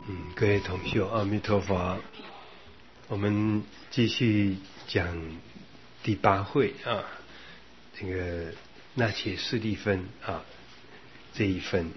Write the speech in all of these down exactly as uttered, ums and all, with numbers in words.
嗯，各位同修，阿弥陀佛。我们继续讲第八会啊，这个那切势力分啊这一分。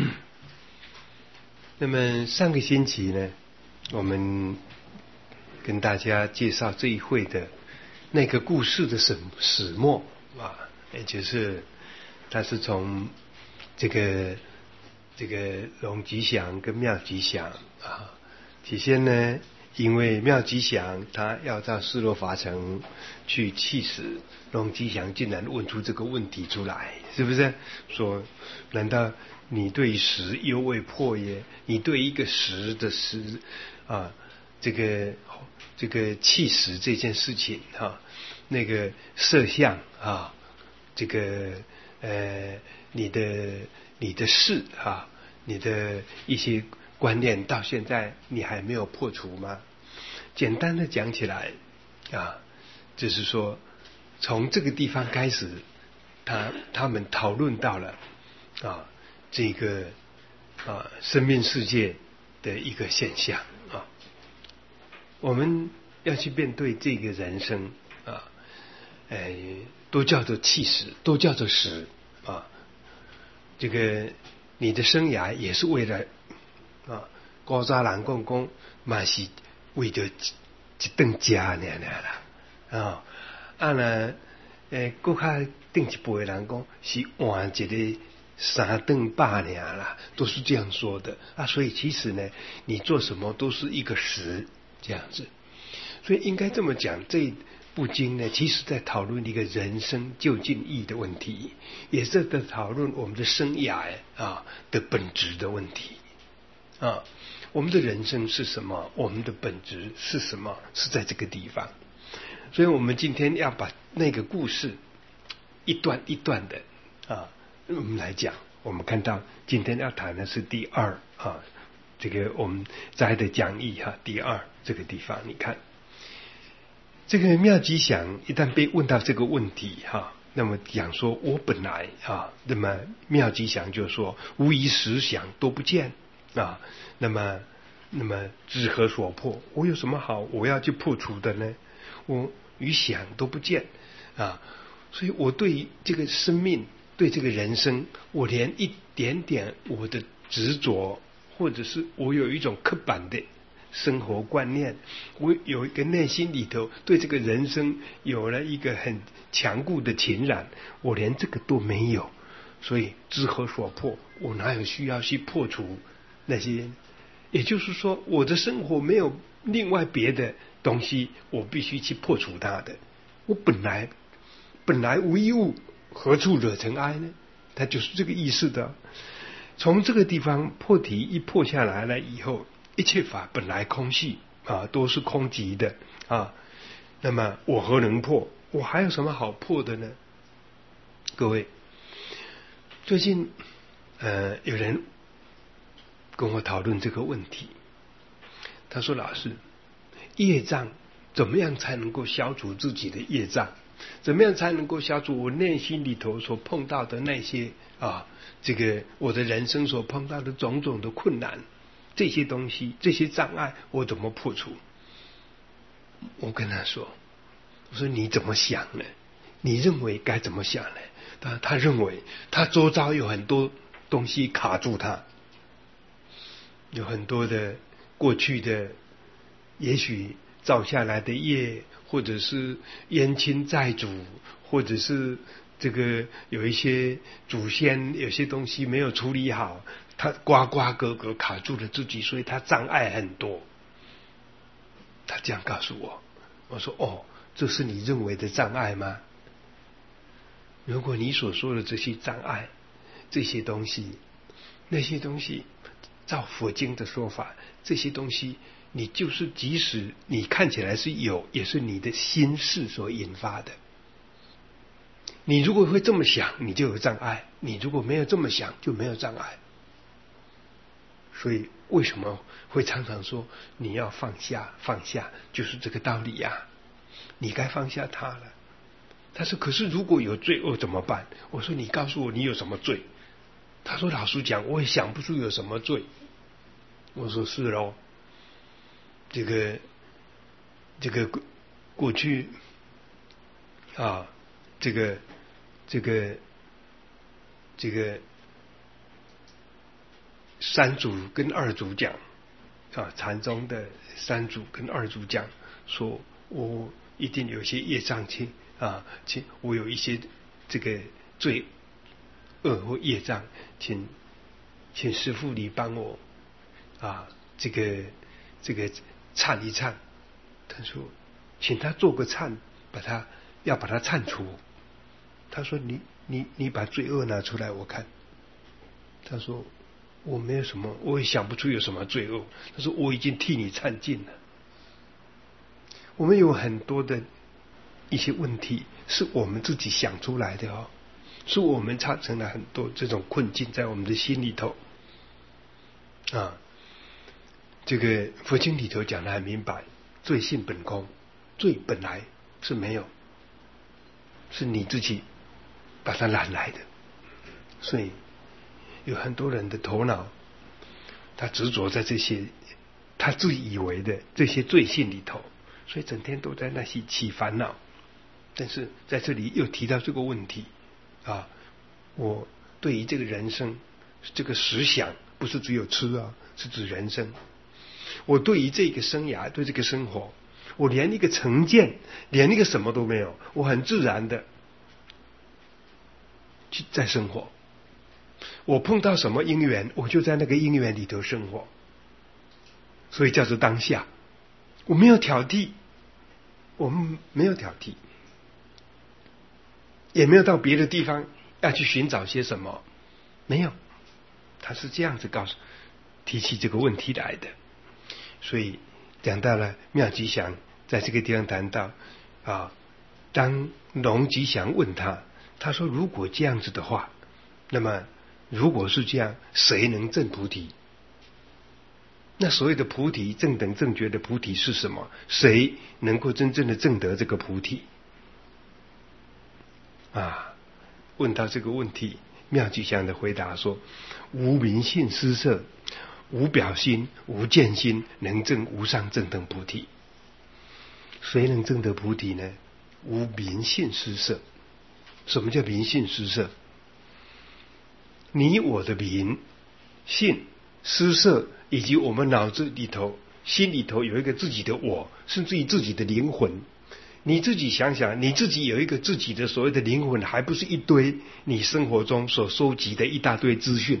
那么上个星期呢，我们跟大家介绍这一会的那个故事的始始末啊，也就是它是从这个这个龙吉祥跟妙吉祥啊，起先呢，因为妙吉祥他要到斯罗伐城去弃死，龙吉祥竟然问出这个问题出来，是不是？说难道你对食犹未破耶？你对一个食的食啊，这个这个弃食这件事情哈、啊，那个色相啊，这个呃你的你的事啊，你的一些观念到现在你还没有破除吗？简单的讲起来啊，就是说从这个地方开始，他他们讨论到了啊这个啊生命世界的一个现象啊，我们要去面对这个人生啊，哎，都叫做气死，都叫做死啊。这个你的生涯也是为了啊，古早人讲讲嘛是为着一顿食尔啦啊，啊呢诶，搁较顶一辈的人讲是换一个三顿饱尔啦，都是这样说的啊。所以其实呢，你做什么都是一个时这样子，所以应该这么讲，这部经呢，其实在讨论一个人生究竟义的问题，也是在讨论我们的生涯啊的本质的问题啊。我们的人生是什么？我们的本质是什么？是在这个地方。所以我们今天要把那个故事一段一段的啊，我们来讲。我们看到今天要谈的是第二啊，这个我们摘的讲义哈、啊，第二这个地方，你看。这个妙吉祥一旦被问到这个问题哈、啊，那么讲说我本来啊，那么妙吉祥就说无疑实想都不见啊，那么那么知何所破？我有什么好我要去破除的呢？我与想都不见啊，所以我对这个生命，对这个人生，我连一点点我的执着，或者是我有一种刻板的生活观念，我有一个内心里头对这个人生有了一个很强固的情染，我连这个都没有，所以知何所破？我哪有需要去破除那些？也就是说，我的生活没有另外别的东西，我必须去破除它的。我本来本来无一物，何处惹尘埃呢？它就是这个意思的。从这个地方破题一破下来了以后，一切法本来空隙啊，都是空寂的啊。那么我何能破？我还有什么好破的呢？各位，最近呃有人跟我讨论这个问题，他说：“老师，业障怎么样才能够消除自己的业障？怎么样才能够消除我内心里头所碰到的那些啊，这个我的人生所碰到的种种的困难？”这些东西，这些障碍，我怎么破除？我跟他说：“我说你怎么想呢？你认为该怎么想呢？”他他认为他周遭有很多东西卡住他，有很多的过去的，也许造下来的业，或者是冤亲债主，或者是这个有一些祖先有些东西没有处理好。他呱呱格格卡住了自己，所以他障碍很多。他这样告诉我，我说：“哦，这是你认为的障碍吗？如果你所说的这些障碍，这些东西，那些东西，照佛经的说法，这些东西，你就是即使你看起来是有，也是你的心事所引发的。你如果会这么想，你就有障碍；你如果没有这么想，就没有障碍。”所以为什么会常常说你要放下放下，就是这个道理呀、啊。你该放下它了。他说：“可是如果有罪恶怎么办？”我说：“你告诉我你有什么罪？”他说：“老实讲，我也想不出有什么罪。” 我说是咯，这个这个过去啊，这个这个这个三祖跟二祖讲啊，禅宗的三祖跟二祖讲说，我一定有些业障情啊，请我有一些这个罪恶或业障，请请师父你帮我啊，这个这个忏一忏。他说，请他做个忏，把他要把它忏除。他说，你你你把罪恶拿出来我看。他说，我没有什么，我也想不出有什么罪恶。他说，我已经替你忏尽了。我们有很多的一些问题是我们自己想出来的哦，是我们产生了很多这种困境在我们的心里头啊。这个佛经里头讲得很明白，罪性本空，罪本来是没有，是你自己把它揽来的。所以有很多人的头脑，他执着在这些他自以为的这些罪性里头，所以整天都在那些起烦恼。但是在这里又提到这个问题啊，我对于这个人生这个实想，不是只有吃啊，是指人生。我对于这个生涯，对这个生活，我连一个成见，连一个什么都没有，我很自然的去在生活。我碰到什么因缘，我就在那个因缘里头生活，所以叫做当下。我没有挑剔，我们没有挑剔，也没有到别的地方要去寻找些什么，没有。他是这样子告诉提起这个问题来的。所以讲到了妙吉祥在这个地方谈到啊，当龙吉祥问他，他说如果这样子的话，那么如果是这样，谁能证菩提？那所谓的菩提，正等正觉的菩提是什么？谁能够真正的证得这个菩提？啊，问到这个问题，妙吉祥的回答说：无明性施设，无表心，无见心，能证无上正等菩提。谁能证得菩提呢？无明性施设。什么叫明性施设？你我的明性施设，以及我们脑子里头心里头有一个自己的我，甚至于自己的灵魂。你自己想想，你自己有一个自己的所谓的灵魂，还不是一堆你生活中所收集的一大堆资讯，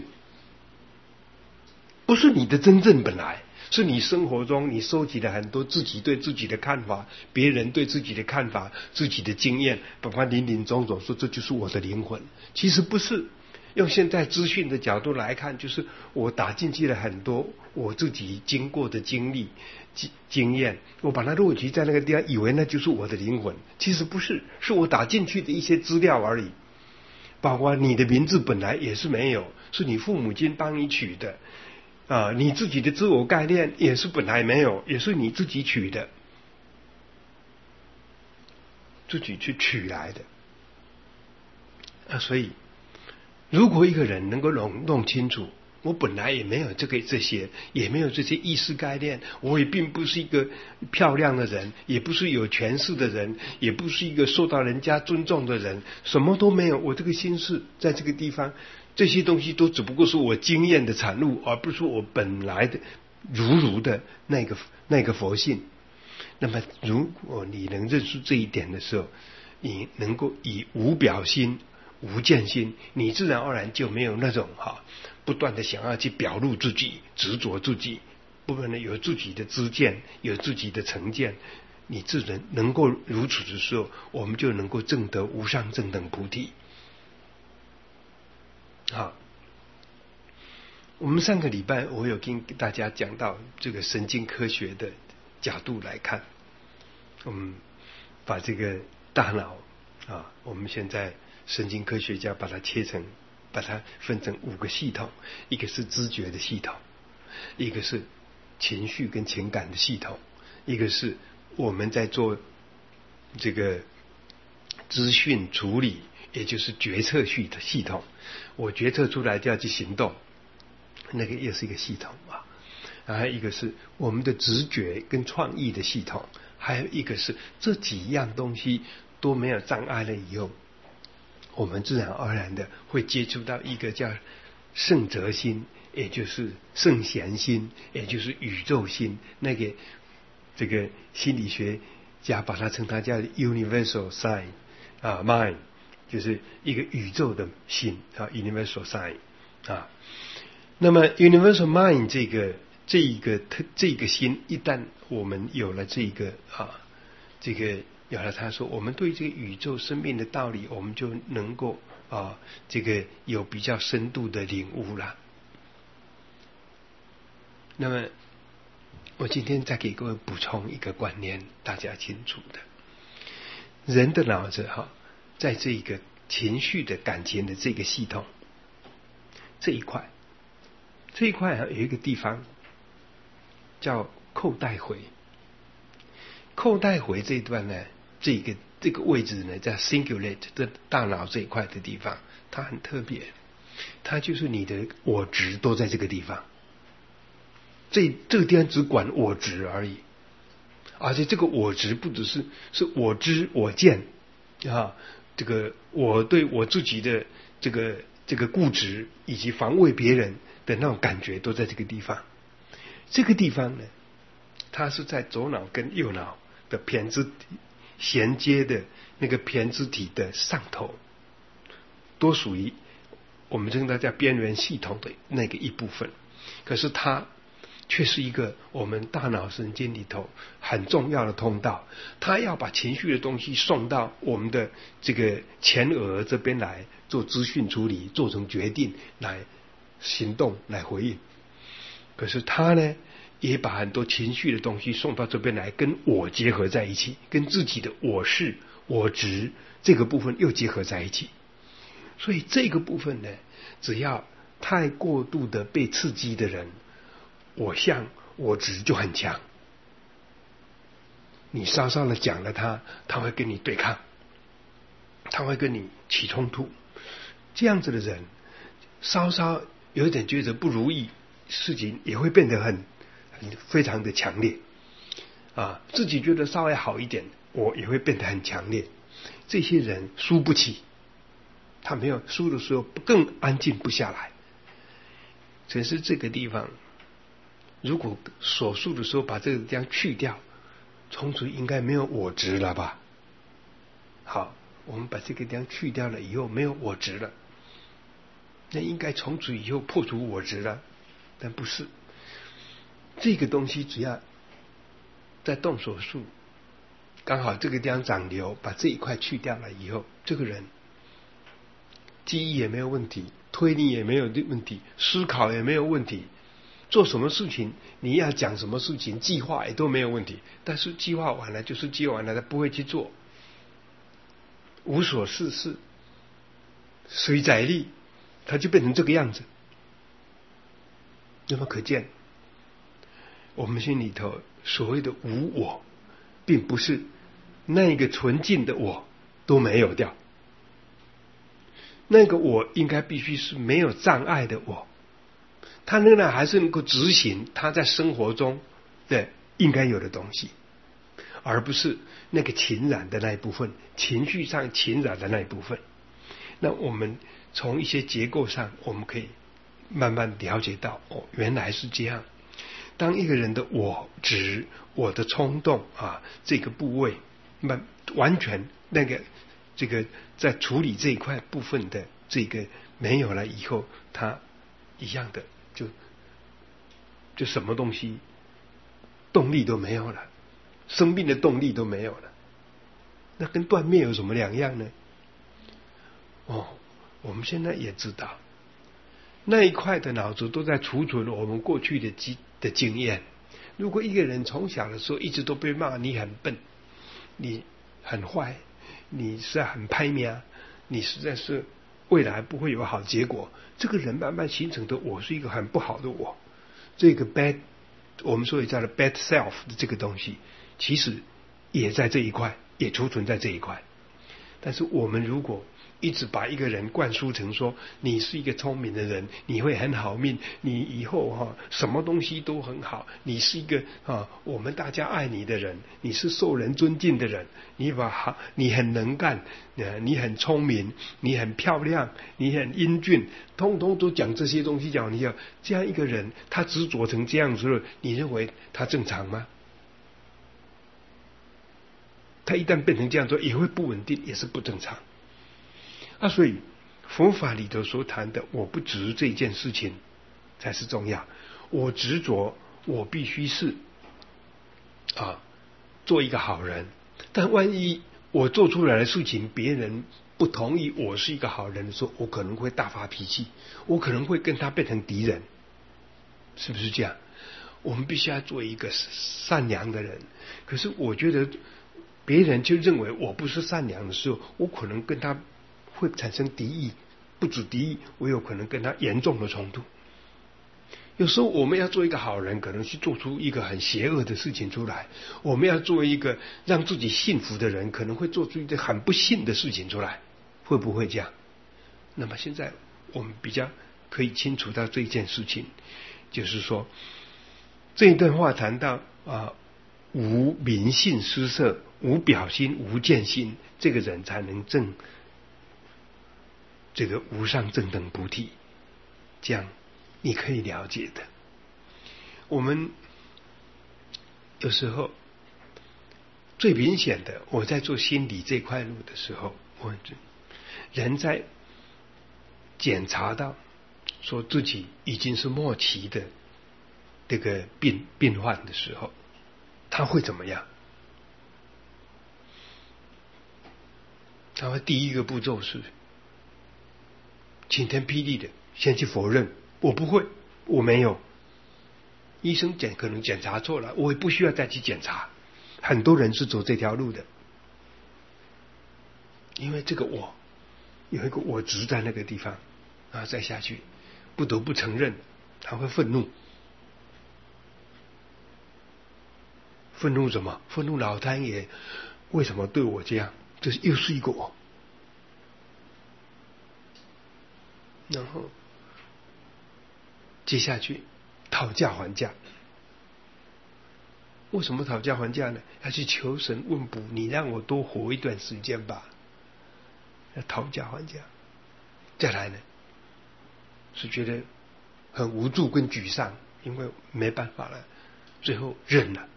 不是你的真正本来，是你生活中你收集了很多自己对自己的看法，别人对自己的看法，自己的经验，包括林林总总，说这就是我的灵魂。其实不是，用现在资讯的角度来看，就是我打进去了很多我自己经过的经历经验，我把它录集在那个地方，以为那就是我的灵魂。其实不是，是我打进去的一些资料而已。包括你的名字本来也是没有，是你父母亲帮你取的啊，你自己的自我概念也是本来没有，也是你自己取的，自己去取来的啊。所以如果一个人能够弄弄清楚，我本来也没有这个这些，也没有这些意识概念，我也并不是一个漂亮的人，也不是有权势的人，也不是一个受到人家尊重的人，什么都没有。我这个心事在这个地方，这些东西都只不过是我经验的产物，而不是我本来的如如的那个那个佛性。那么如果你能认识这一点的时候，你能够以无表心无见心，你自然而然就没有那种哈不断的想要去表露自己，执着自己，不断的有自己的知见，有自己的成见。你自然能够如此的时候，我们就能够证得无上正等菩提。好，我们上个礼拜我有跟大家讲到这个神经科学的角度来看，我们把这个大脑啊，我们现在神经科学家把它切成，把它分成五个系统，一个是知觉的系统，一个是情绪跟情感的系统，一个是我们在做这个资讯处理，也就是决策系的系统，我决策出来就要去行动，那个也是一个系统啊。 然后还有一个是我们的直觉跟创意的系统，还有一个是这几样东西都没有障碍了以后，我们自然而然的会接触到一个叫圣哲心，也就是圣贤心，也就是宇宙心。那个这个心理学家把它称它叫 universal sign 啊 mind， 就是一个宇宙的心啊 universal sign 啊。那么 universal mind 这个这一个这个心，一旦我们有了这个啊这个有了他说，我们对这个宇宙生命的道理，我们就能够啊这个有比较深度的领悟了。那么我今天再给各位补充一个观念，大家清楚的，人的脑子哈，在这个情绪的感情的这个系统这一块，这一块有一个地方叫扣带回。扣带回这一段呢，这个这个位置呢，在 cingulate 的大脑这一块的地方，它很特别，它就是你的我执都在这个地方。这这个地方只管我执而已，而且这个我执不只是是我知我见啊，这个我对我自己的这个这个固执以及防卫别人的那种感觉都在这个地方。这个地方呢，它是在左脑跟右脑的胼胝体衔接的那个胼胝体的上头，都属于我们称它叫边缘系统的那个一部分。可是它却是一个我们大脑神经里头很重要的通道，它要把情绪的东西送到我们的这个前额这边来做资讯处理，做成决定，来行动，来回应。可是它呢，也把很多情绪的东西送到这边来，跟我结合在一起，跟自己的我是我执这个部分又结合在一起。所以这个部分呢，只要太过度的被刺激的人，我相我执就很强，你稍稍的讲了他，他会跟你对抗，他会跟你起冲突。这样子的人，稍稍有点觉得不如意，事情也会变得很很非常的强烈啊。自己觉得稍微好一点，我也会变得很强烈。这些人输不起，他没有输的时候更安静不下来。只是这个地方，如果手术的时候把这个地方去掉，从此应该没有我执了吧？好，我们把这个地方去掉了以后，没有我执了，那应该从此以后破除我执了，但不是。这个东西只要在动手术，刚好这个地方长瘤，把这一块去掉了以后，这个人记忆也没有问题，推理也没有问题，思考也没有问题，做什么事情你要讲什么事情，计划也都没有问题。但是计划完了就是计划完了，他不会去做，无所事事，随载力，他就变成这个样子。那么可见，我们心里头所谓的无我，并不是那个纯净的我都没有掉，那个我应该必须是没有障碍的我，他仍然还是能够执行他在生活中的应该有的东西，而不是那个情染的那一部分，情绪上情染的那一部分。那我们从一些结构上，我们可以慢慢了解到，哦，原来是这样。当一个人的我执、我的冲动啊，这个部位，完完全那个这个在处理这一块部分的这个没有了以后，他一样的就就什么东西动力都没有了，生命的动力都没有了，那跟断灭有什么两样呢？哦，我们现在也知道，那一块的脑子都在储存我们过去的经的经验。如果一个人从小的时候一直都被骂你很笨，你很坏，你实在很拍命，你实在是未来不会有好结果，这个人慢慢形成的我是一个很不好的我，这个 bad 我们所以叫的 bad self 的这个东西，其实也在这一块，也储存在这一块。但是我们如果一直把一个人灌输成说你是一个聪明的人，你会很好命，你以后哈、啊、什么东西都很好，你是一个啊我们大家爱你的人，你是受人尊敬的人，你把好你很能干，你很聪明，你很漂亮，你很英俊，通通都讲这些东西，讲你要这样一个人，他执着成这样子，你认为他正常吗？他一旦变成这样做，也会不稳定，也是不正常。啊，所以佛法里头所谈的我不执这件事情才是重要。我执着，我必须是啊做一个好人，但万一我做出来的事情别人不同意我是一个好人的时候，我可能会大发脾气，我可能会跟他变成敌人，是不是这样？我们必须要做一个善良的人，可是我觉得别人就认为我不是善良的时候，我可能跟他会产生敌意，不止敌意，我有可能跟他严重的冲突。有时候我们要做一个好人，可能去做出一个很邪恶的事情出来；我们要做一个让自己幸福的人，可能会做出一个很不幸的事情出来，会不会这样？那么现在我们比较可以清楚到这件事情，就是说这一段话谈到啊，无明性失色，无表心，无见心，这个人才能证这个无上正等菩提，这样你可以了解的。我们有时候最明显的，我在做心理这块路的时候，我人在检查到说自己已经是末期的这个病病患的时候，他会怎么样？他会第一个步骤是晴天霹雳的先去否认，我不会，我没有，医生检可能检查错了，我也不需要再去检查。很多人是走这条路的，因为这个我有一个我执在那个地方，然后再下去不得不承认，他会愤怒。愤怒什么？愤怒老天爷为什么对我这样？这又是一个我。然后接下去讨价还价。为什么讨价还价呢？要去求神问卜，你让我多活一段时间吧。要讨价还价。再来呢，是觉得很无助跟沮丧，因为没办法了，最后忍了。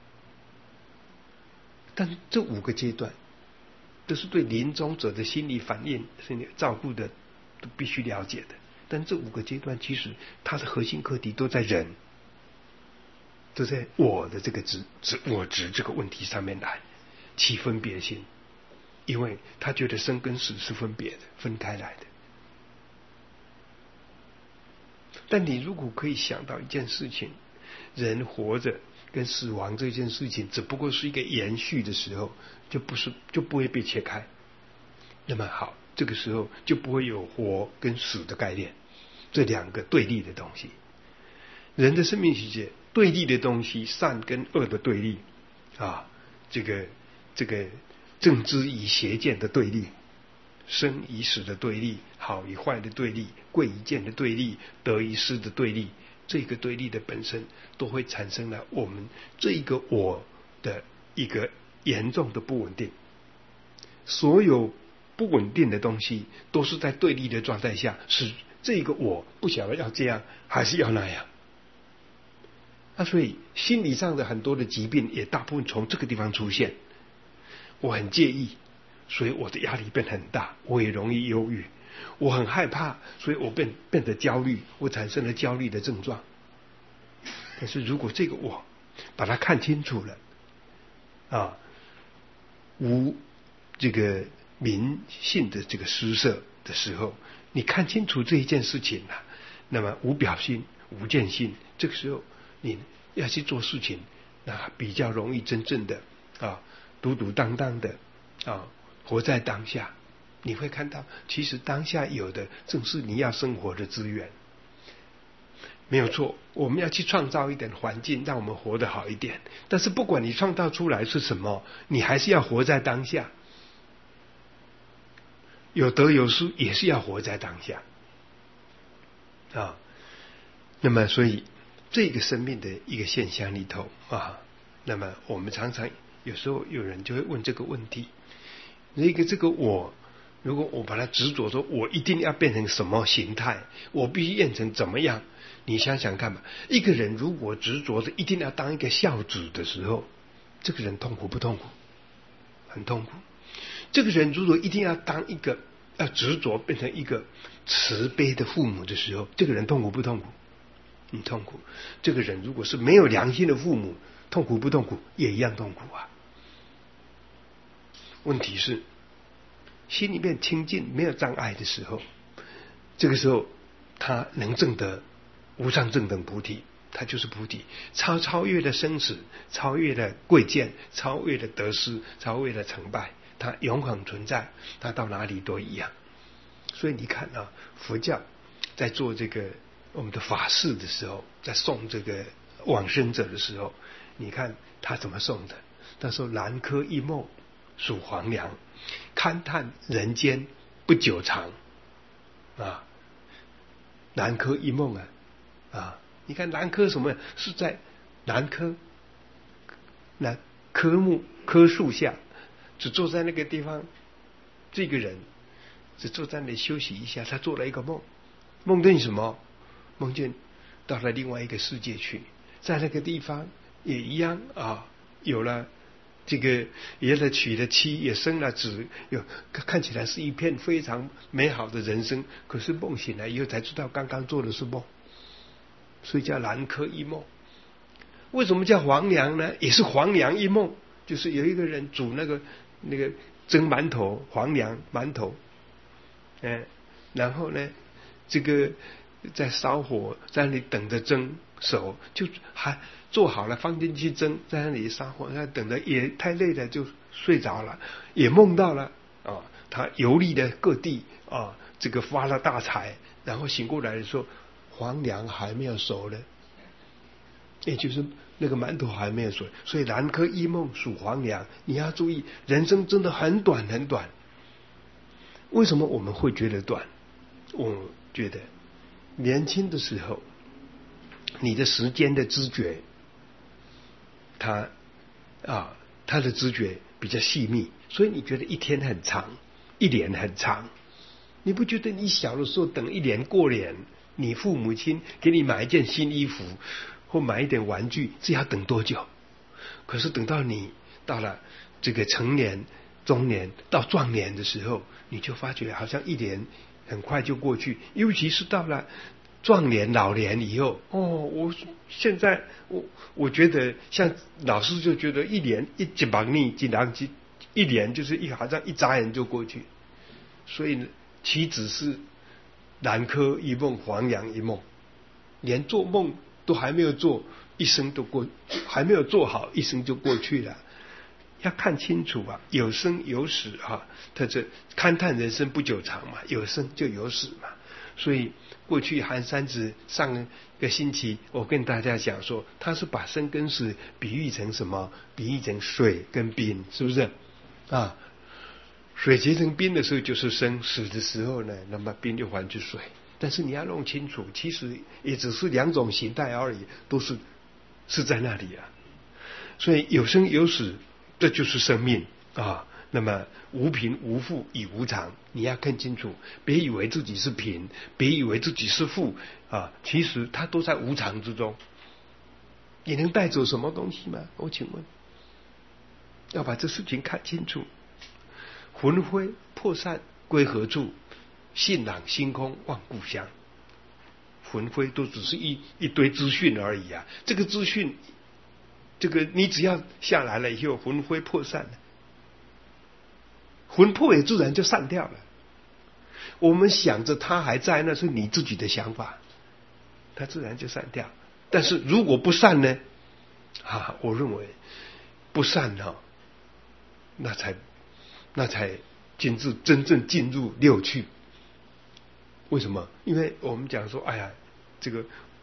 但这五个阶段都是对临终者的心理反应、心理照顾的都必须了解的。但这五个阶段其实它的核心课题都在人，都在我的这个执执我执这个问题上面来起分别心，因为他觉得生跟死是分别的，分开来的。但你如果可以想到一件事情，人活着跟死亡这件事情只不过是一个延续的时候，就不是就不会被切开。那么好，这个时候就不会有活跟死的概念，这两个对立的东西。人的生命世界对立的东西，善跟恶的对立啊，这个这个正知与邪见的对立，生与死的对立，好与坏的对立，贵与贱的对立，得与失的对立，这个对立的本身都会产生了我们这一个我的一个严重的不稳定。所有不稳定的东西都是在对立的状态下，使这个我不晓得要这样还是要那样。啊，所以心理上的很多的疾病也大部分从这个地方出现。我很介意，所以我的压力变很大，我也容易忧郁。我很害怕，所以我变变得焦虑，我产生了焦虑的症状。但是如果这个我把它看清楚了，啊，无这个明性的这个施舍的时候，你看清楚这一件事情了，那么无表心、无见心，这个时候你要去做事情，那比较容易真正的啊，独独当当的啊，活在当下。你会看到，其实当下有的正是你要生活的资源，没有错。我们要去创造一点环境，让我们活得好一点。但是不管你创造出来是什么，你还是要活在当下。 有得有失，也是要活在当下啊。那么，所以这个生命的一个现象里头啊，那么我们常常有时候有人就会问这个问题：那个这个我，如果我把它执着说，我一定要变成什么形态，我必须变成怎么样？你想想看吧，一个人如果执着的一定要当一个孝子的时候，这个人痛苦不痛苦？很痛苦。这个人如果一定要当一个要执着变成一个慈悲的父母的时候，这个人痛苦不痛苦？很痛苦。这个人如果是没有良心的父母，痛苦不痛苦？也一样痛苦啊。问题是心里面清净没有障碍的时候，这个时候他能证得无上正等菩提，他就是菩提，超超越了生死，超越了贵贱，超越了得失，超越了成败，他永恒存在，他到哪里都一样。所以你看啊，佛教在做这个我们的法事的时候，在送这个往生者的时候，你看他怎么送的？他说：南柯一梦属黄粱，勘探人间不久长啊。南柯一梦啊啊！你看南柯什么？是在南柯南柯木柯树下，只坐在那个地方，这个人只坐在那里休息一下，他做了一个梦，梦见什么？梦见到了另外一个世界去，在那个地方也一样啊，有了这个也了娶了妻，也生了子，有看起来是一片非常美好的人生。可是梦醒来以后才知道，刚刚做的是梦，所以叫南柯一梦。为什么叫黄粱呢？也是黄粱一梦，就是有一个人煮那个那个蒸馒头，黄粱馒头，哎，然后呢，这个在烧火，在那里等着蒸熟，就还做好了放进去蒸，在那里烧火，那等着也太累了，就睡着了，也梦到了啊，他游历的各地啊，这个发了大财，然后醒过来的时候，黄粱还没有熟呢，也就是那个馒头还没有熟，所以南柯一梦属黄粱。你要注意，人生真的很短很短。为什么我们会觉得短？我觉得年轻的时候，你的时间的知觉，他啊，他的知觉比较细密，所以你觉得一天很长，一年很长。你不觉得你小的时候等一年过年，你父母亲给你买一件新衣服或买一点玩具，这要等多久？可是等到你到了这个成年、中年到壮年的时候，你就发觉好像一年很快就过去，尤其是到了壮年、老年以后，哦，我现在我我觉得像老师就觉得一年一几百年、几两几一年就是一好像一眨眼就过去，所以呢，岂止是南柯一梦、黄粱一梦，连做梦都还没有做，一生都过，还没有做好，一生就过去了。要看清楚啊，有生有死啊，他这勘探人生不久长嘛，有生就有死嘛。所以过去韩三子上个星期我跟大家讲说，他是把生跟死比喻成什么？比喻成水跟冰，是不是啊？水结成冰的时候就是生，死的时候呢，那么冰就还是水。但是你要弄清楚，其实也只是两种形态而已，都是是在那里啊。所以有生有死，这就是生命啊。那么无贫无富亦无常，你要看清楚，别以为自己是贫，别以为自己是富啊，其实它都在无常之中。你能带走什么东西吗？我请问，要把这事情看清楚。魂飞魄散归何处？信朗星空望故乡。魂飞都只是一一堆资讯而已啊！这个资讯，这个你只要下来了以后，魂飞魄散了，魂魄也自然就散掉了。我们想着它还在，那是你自己的想法，它自然就散掉。但是如果不散呢？啊，我认为不散呢、啊，那才那才进入真正进入六趣。为什么？因为我们讲说，哎呀，这个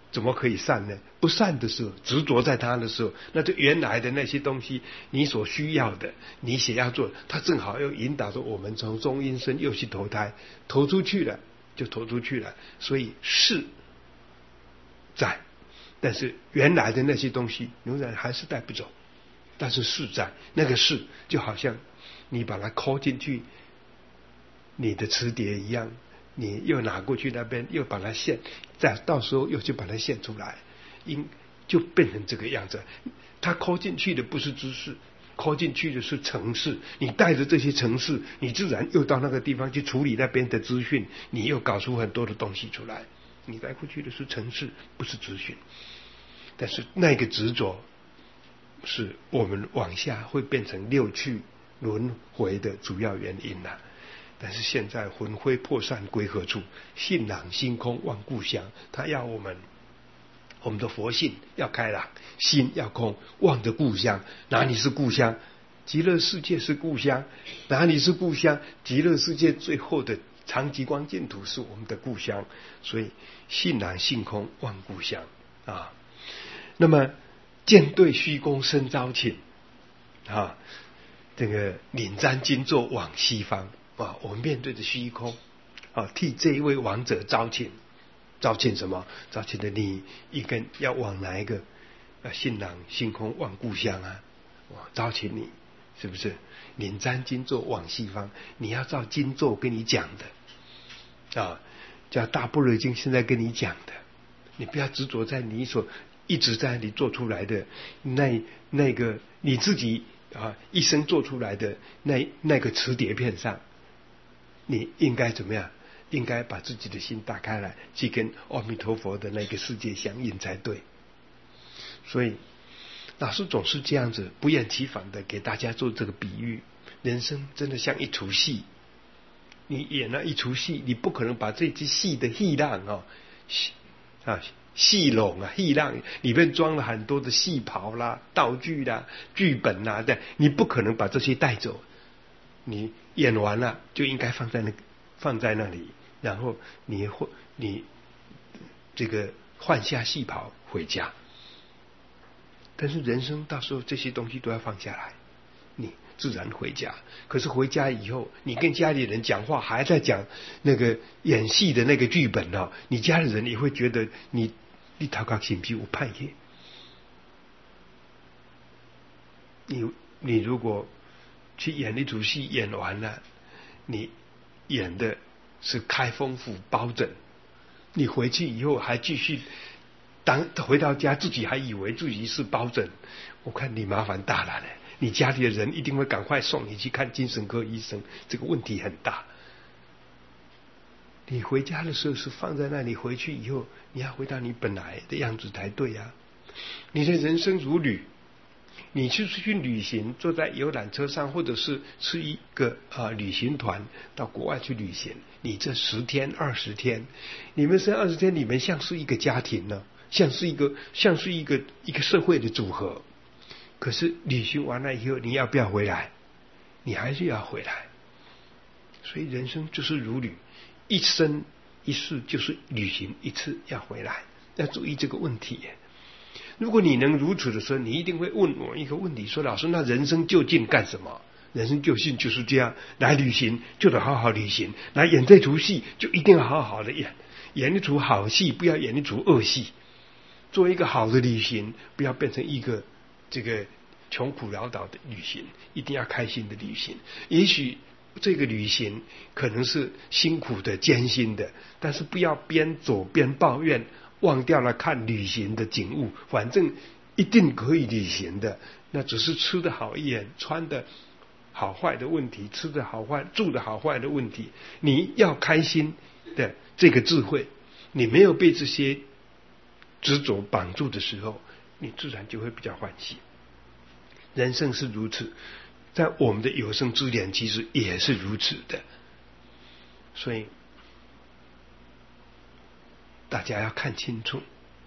怎么可以善呢？不善的时候，执着在它的时候，那就原来的那些东西，你所需要的，你想要做，它正好又引导着我们从中阴身又去投胎，投出去了就投出去了。所以是在，但是原来的那些东西仍然还是带不走。但是是在，那个是就好像你把它抠进去你的磁碟一样，你又拿过去那边又把它现，再到时候又去把它现出来，因就变成这个样子。它抠进去的不是知识，抠进去的是程式，你带着这些程式，你自然又到那个地方去处理那边的资讯，你又搞出很多的东西出来。你带过去的是程式，不是资讯。但是那个执着是我们往下会变成六趣轮回的主要原因啊。但是现在魂飞魄散归何处？性朗心空望故乡。他要我们，我们的佛性要开朗，心要空，望着故乡。哪里是故乡？极乐世界是故乡。哪里是故乡？极乐世界最后的长极光净土是我们的故乡。所以性朗心空望故乡啊。那么见对虚空生招请啊，这个领瞻金座往西方啊，我们面对着虚空啊，替这一位王者招请。招请什么？招请的你一根要往哪一个？啊，性朗心空望故乡啊！哇，招请你是不是？领瞻金座往西方，你要照金座跟你讲的啊，叫大般若经现在跟你讲的，你不要执着在你所一直在你做出来的那那个你自己啊一生做出来的那那个磁碟片上，你应该怎么样？应该把自己的心打开来，去跟阿弥陀佛的那个世界相应才对。所以老师总是这样子不厌其烦的给大家做这个比喻，人生真的像一出戏，你演了一出戏，你不可能把这支戏的戏浪啊啊戏笼啊戏浪里面装了很多的戏袍啦、道具啦、剧本啦的，你不可能把这些带走。你演完了就应该放在那放在那里，然后你会你这个换下戏袍回家。但是人生到时候这些东西都要放下来，你自然回家。可是回家以后，你跟家里人讲话还在讲那个演戏的那个剧本啊，你家里人也会觉得你你头壳是不是有派去？你你如果去演一出戏，演完了，你演的是开封府包拯，你回去以后还继续当回到家自己还以为自己是包拯，我看你麻烦大了呢。你家里的人一定会赶快送你去看精神科医生，这个问题很大。你回家的时候是放在那里，回去以后你要回到你本来的样子才对啊。你的人生如旅，你去出去旅行，坐在游览车上，或者是是一个啊旅行团到国外去旅行，你这十天二十天，你们这二十天，你们像是一个家庭呢，像是一个像是一个一个社会的组合。可是旅行完了以后，你要不要回来？你还是要回来。所以人生就是如旅，一生一世就是旅行一次，要回来，要注意这个问题。如果你能如此的时候，你一定会问我一个问题，说老师，那人生究竟干什么？人生究竟就是这样，来旅行就得好好旅行，来演这出戏就一定要好好的演，演一出好戏，不要演一出恶戏。做一个好的旅行，不要变成一个这个穷苦潦倒的旅行，一定要开心的旅行。也许这个旅行可能是辛苦的、艰辛的，但是不要边走边抱怨，忘掉了看旅行的景物。反正一定可以旅行的，那只是吃的好一点，穿的好坏的问题，吃的好坏、住的好坏的问题。你要开心的这个智慧，你没有被这些执着绑住的时候，你自然就会比较欢喜。人生是如此，在我们的有生之年其实也是如此的。所以大家要看清楚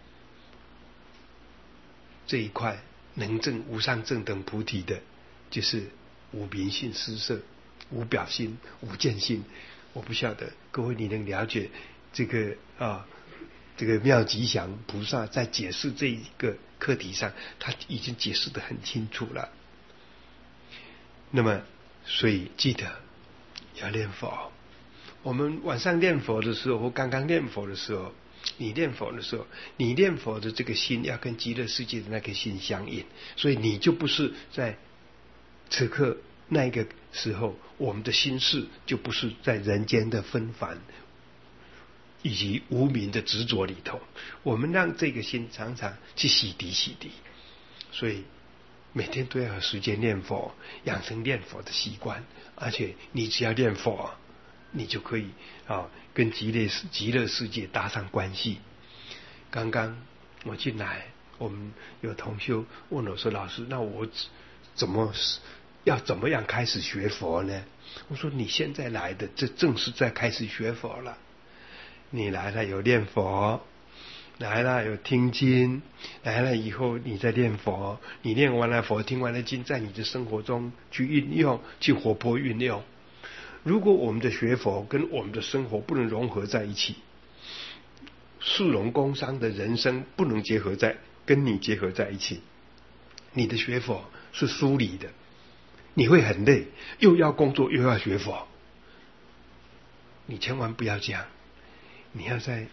这一块，能证无上正等菩提的，就是无明心施设、无表心、无见心。我不晓得各位你能了解这个啊这个妙吉祥菩萨在解释这一个课题上，他已经解释得很清楚了。那么，所以记得要念佛。我们晚上念佛的时候，或刚刚念佛的时候，你念佛的时候，你念佛的这个心要跟极乐世界的那个心相应，所以你就不是在此刻那个时候，我们的心事就不是在人间的纷繁以及无明的执着里头，我们让这个心常常去洗涤洗涤，所以每天都要有时间念佛，养成念佛的习惯。而且你只要念佛，你就可以啊跟极乐极乐世界搭上关系。刚刚我进来，我们有同修问我说：“老师，那我怎么要怎么样开始学佛呢？”我说：“你现在来的，这正是在开始学佛了。你来了有念佛，来了有听经，来了以后你再念佛，你念完了佛，听完了经，在你的生活中去运用，去活泼运用。如果我们的学佛跟我们的生活不能融合在一起，市容工商的人生不能结合在跟你结合在一起，你的学佛是疏离的，你会很累，又要工作又要学佛。你千万不要这样，你要在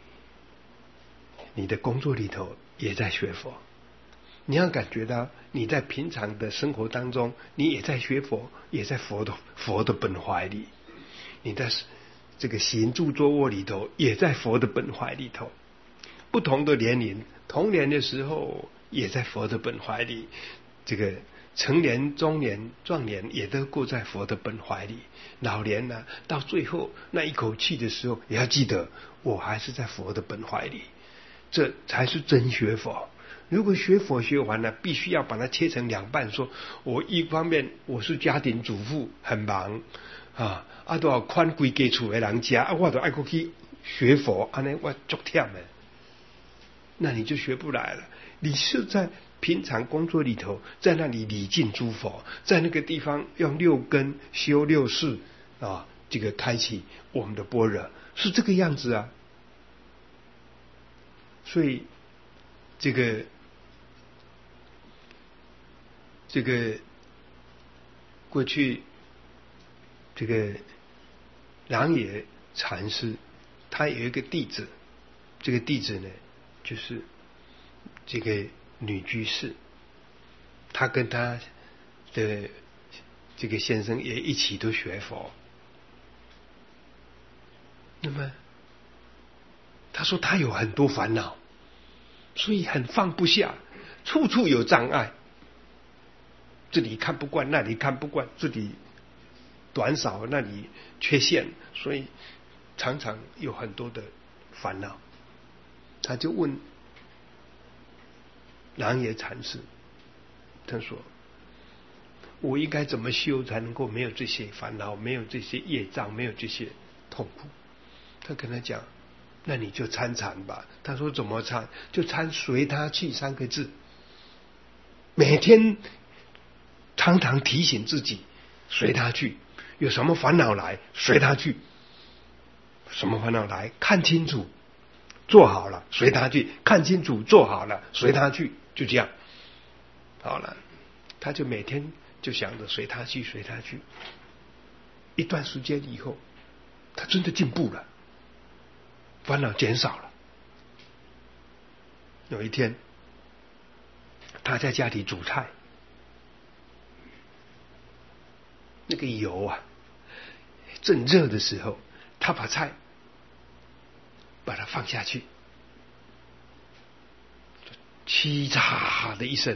你的工作里头也在学佛，你要感觉到你在平常的生活当中，你也在学佛，也在佛的佛的本怀里。你在这个行住坐卧里头，也在佛的本怀里头。不同的年龄，童年的时候也在佛的本怀里，这个成年、中年、壮年也都过在佛的本怀里。老年呢、啊，到最后那一口气的时候，也要记得我还是在佛的本怀里，这才是真学佛。如果学佛学完了，必须要把它切成两半，说我一方面我是家庭主妇，很忙啊，啊都要看规家厝的人家，啊我都爱过去学佛，安尼我足忝的，那你就学不来了。你是在平常工作里头，在那里礼敬诸佛，在那个地方用六根修六识啊，这个开启我们的般若，是这个样子啊。所以这个这个过去这个狼野禅师，他有一个弟子，这个弟子呢，就是这个女居士，他跟他的这个先生也一起都学佛。那么他说他有很多烦恼，所以很放不下，处处有障碍，这里看不惯，那里看不惯，这里短少，那里缺陷，所以常常有很多的烦恼。他就问狼野禅师，他说我应该怎么修才能够没有这些烦恼，没有这些业障，没有这些痛苦？他跟他讲，那你就参禅吧。他说怎么参？就参随他去三个字，每天常常提醒自己随他去，有什么烦恼来随他去，什么烦恼来看清楚做好了随他去，看清楚做好了随他去，就这样好了。他就每天就想着随他去随他去，一段时间以后他真的进步了，烦恼减少了。有一天他在家里煮菜，那个油啊正热的时候，他把菜把它放下去，凄嚓的一声，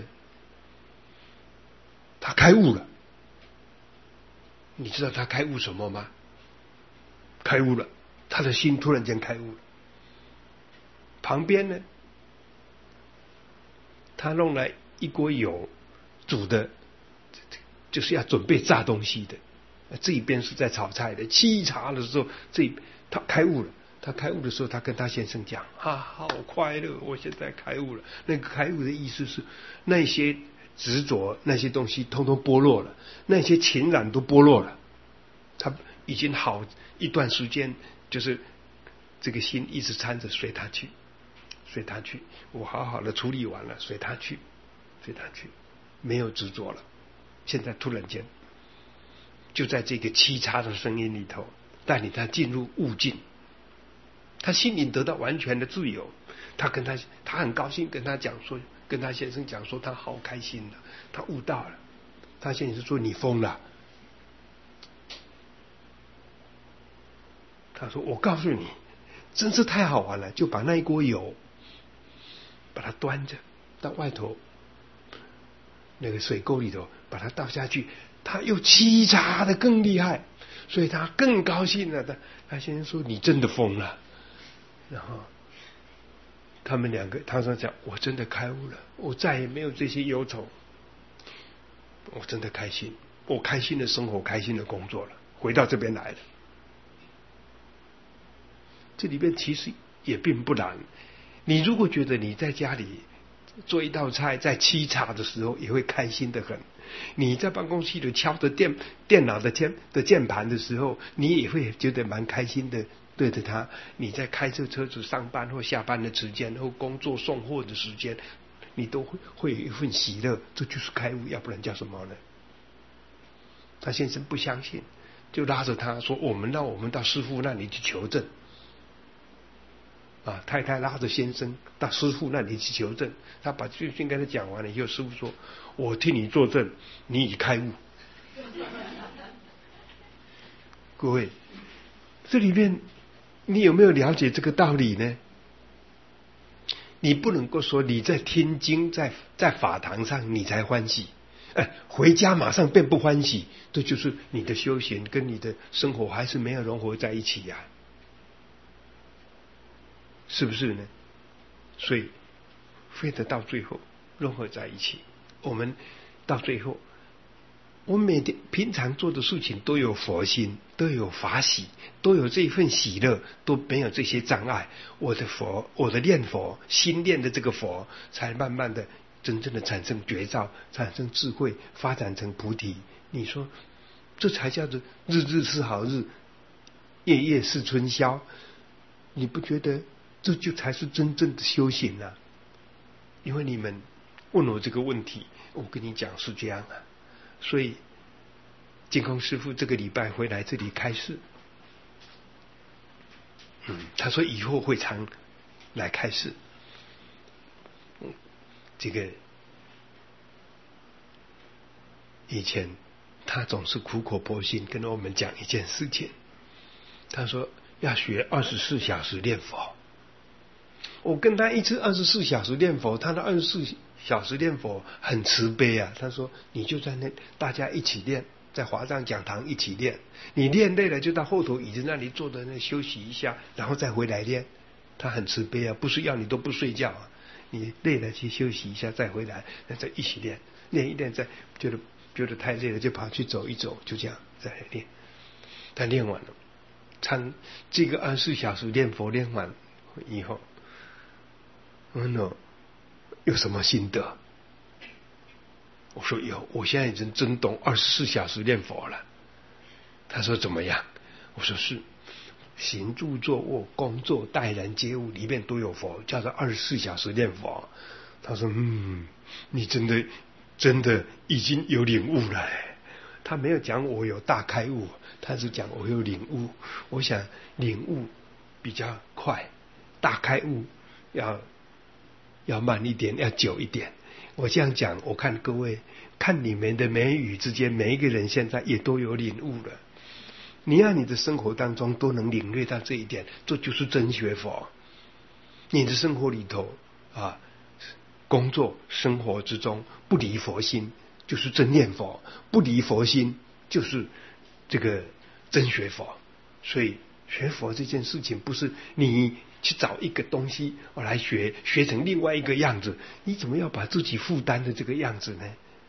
他开悟了。你知道他开悟什么吗？开悟了，他的心突然间开悟了。旁边呢，他弄来一锅油，煮的就是要准备炸东西的，这一边是在炒菜的。沏茶的时候，这他开悟了。他开悟的时候，他跟他先生讲：“啊，好快乐！我现在开悟了。”那个开悟的意思是，那些执着那些东西通通剥落了，那些情染都剥落了。他已经好一段时间，就是这个心一直掺着，随他去，随他去，我好好的处理完了，随他去，随他去，没有执着了。现在突然间，就在这个七叉的声音里头，带领他进入悟境，他心灵得到完全的自由。他跟他，他很高兴，跟他讲说，跟他先生讲说，他好开心了，他悟到了。他先生说：“你疯了。”他说：“我告诉你，真是太好玩了！”就把那一锅油，把它端着到外头那个水沟里头，把它倒下去，他又沏茶的更厉害，所以他更高兴了。他他先生说：“你真的疯了。”然后他们两个，他说讲：“我真的开悟了，我再也没有这些忧愁，我真的开心，我开心的生活，开心的工作了，回到这边来了。”这里边其实也并不难。你如果觉得你在家里做一道菜，在沏茶的时候也会开心的很，你在办公室里敲着电电脑的键的键盘的时候，你也会觉得蛮开心的。对着它，你在开着车子上班或下班的时间，或工作送货的时间，你都会会有一份喜乐，这就是开悟，要不然叫什么呢？他先生不相信，就拉着他说：“我们让我们到师父那里去求证。”啊，太太拉着先生到师父那里去求证。他把这件跟他讲完了以后，师父说：“我替你作证，你已开悟。”各位，这里面你有没有了解这个道理呢？你不能够说你在听经，在在法堂上你才欢喜，哎，回家马上便不欢喜，这就是你的修行跟你的生活还是没有融合在一起呀、啊，是不是呢？所以非得到最后融合在一起。我们到最后，我们每天平常做的事情都有佛心，都有法喜，都有这份喜乐，都没有这些障碍。我的佛，我的念佛，心念的这个佛，才慢慢的真正的产生觉照，产生智慧，发展成菩提。你说这才叫做日日是好日，夜夜是春宵。你不觉得这就才是真正的修行啊？因为你们问我这个问题，我跟你讲是这样啊。所以净空师父这个礼拜会来这里开示，嗯，他说以后会常来开示。嗯，这个以前他总是苦口婆心跟我们讲一件事情，他说要学二十四小时念佛。我跟他一次二十四小时念佛，他的二十四小时念佛很慈悲啊。他说你就在那大家一起练，在华藏讲堂一起练，你练累了就到后头椅子那里坐在那休息一下，然后再回来练。他很慈悲啊，不是要你都不睡觉啊，你累了去休息一下再回来，那再一起练，练一练再觉得觉得太累了就跑去走一走，就这样再来练。他练完了，参这个二十四小时念佛练完以后，嗯喏，有什么心得？我说有，我现在已经真懂二十四小时念佛了。他说怎么样？我说是，行住坐卧工作待人接物里面都有佛，叫做二十四小时念佛。他说嗯，你真的真的已经有领悟了。他没有讲我有大开悟，他是讲我有领悟。我想领悟比较快，大开悟要要慢一点，要久一点。我这样讲，我看各位看你们的眉宇之间，每一个人现在也都有领悟了。你让你的生活当中都能领略到这一点，这就是真学佛。你的生活里头啊，工作生活之中不离佛心，就是真念佛；不离佛心，就是这个真学佛。所以学佛这件事情，不是你去找一个东西我来学，学成另外一个样子，你怎么要把自己负担的这个样子呢？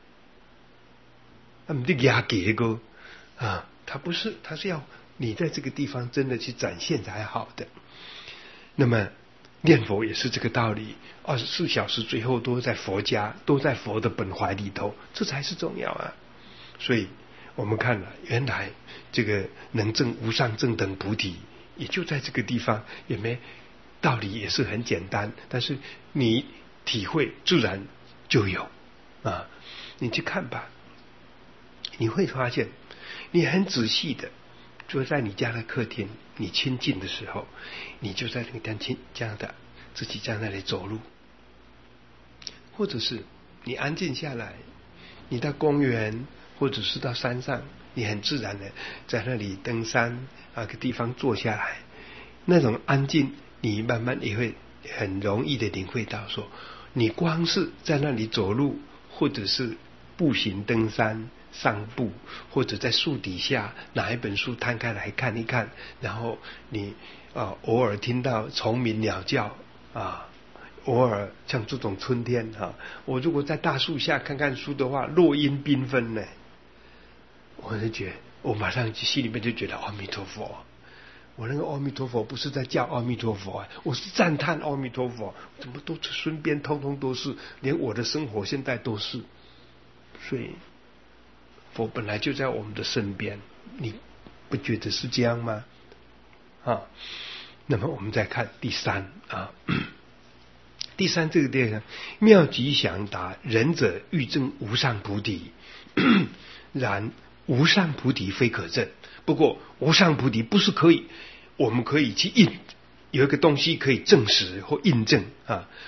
那么这压给个啊，他不是，他是要你在这个地方真的去展现才好的。那么念佛也是这个道理，二十四小时最后都在佛家，都在佛的本怀里头，这才是重要啊。所以我们看了，原来这个能证无上正等菩提， 也就在这个地方，也没道理，也是很简单，但是你体会自然就有啊。你去看吧，你会发现，你很仔细的坐在你家的客厅，你亲近的时候，你就在那个亲这样的自己在那里走路，或者是你安静下来，你到公园或者是到山上，你很自然的在那里登山啊个地方坐下来，那种安静，你慢慢也会很容易的领会到说，你光是在那里走路，或者是步行登山散步，或者在树底下拿一本书摊开来看一看，然后你啊偶尔听到虫鸣鸟叫啊，偶尔像这种春天啊，我如果在大树下看看书的话，落英缤纷呢，我就觉得我马上心里面就觉得阿弥陀佛。我那个阿弥陀佛不是在叫阿弥陀佛，我是赞叹阿弥陀佛，怎么都身边通通都是，连我的生活现在都是。所以佛本来就在我们的身边，你不觉得是这样吗？啊，那么我们再看第三啊，第三这个地方，妙吉祥达，仁者欲证无上菩提，然无上菩提非可证。不过无上菩提不是可以，我们可以去印，有一个东西可以证实或印证啊。